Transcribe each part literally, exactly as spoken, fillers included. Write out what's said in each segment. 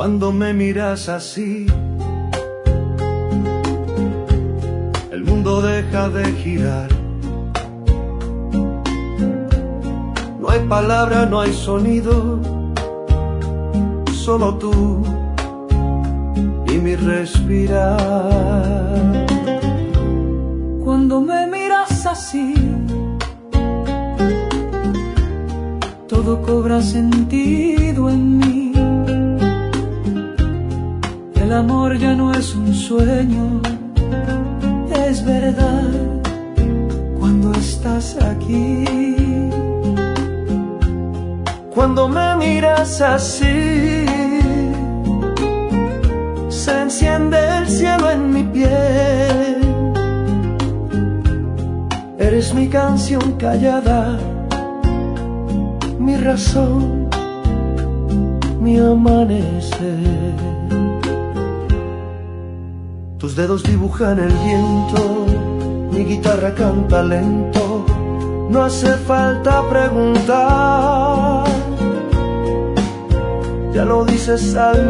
Cuando me miras así, el mundo deja de girar. No hay palabra, no hay sonido, solo tú y mi respirar. Cuando me miras así, todo cobra sentido en mí. El amor ya no es un sueño, es verdad cuando estás aquí. Cuando me miras así, se enciende el cielo en mi piel. Eres mi canción callada, mi razón, mi amanecer. Tus dedos dibujan el viento, mi guitarra canta lento. No hace falta preguntar, ya lo dices al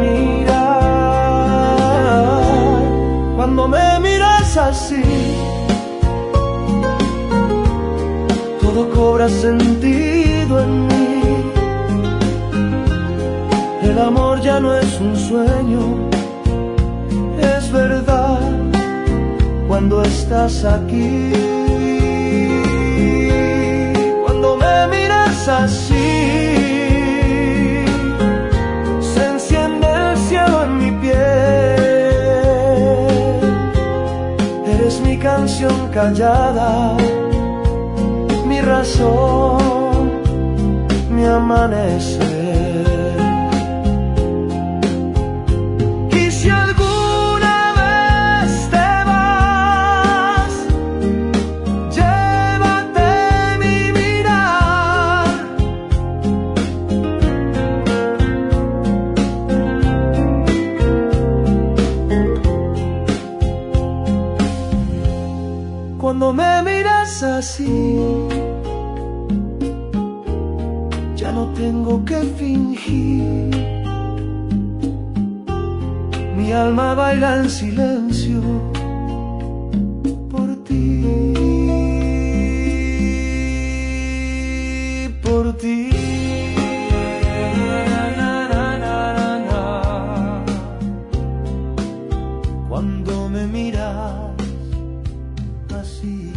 mirar. Cuando me miras así, todo cobra sentido en mí. El amor ya no es un sueño, es verdad cuando estás aquí. Cuando me miras así, se enciende el cielo en mi piel. Eres mi canción callada, mi razón, mi amanecer. Cuando me miras así, ya no tengo que fingir. Mi alma baila en silencio por ti, por ti. Cuando me miras así.